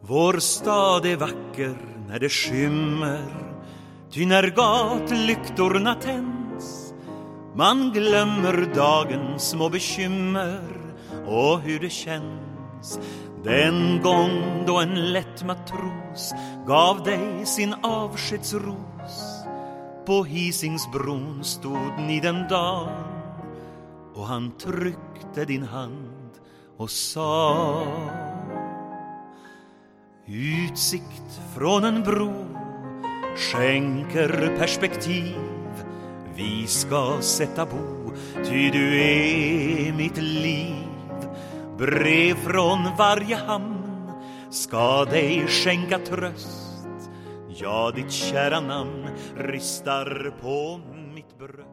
Vår stad är vacker när det skymmer, ty när gatlyktorna tänds man glömmer dagens små bekymmer och hur det känns. Den gång då en lätt matros gav dig sin avskedsros, på Hisingsbron stod ni den dagen och han tryckte din hand och sa: utsikt från en bro skänker perspektiv. Vi ska sätta bo, ty du är mitt liv. Brev från varje hamn ska dig skänka tröst. Ja, ditt kära namn ristar på mitt bröst.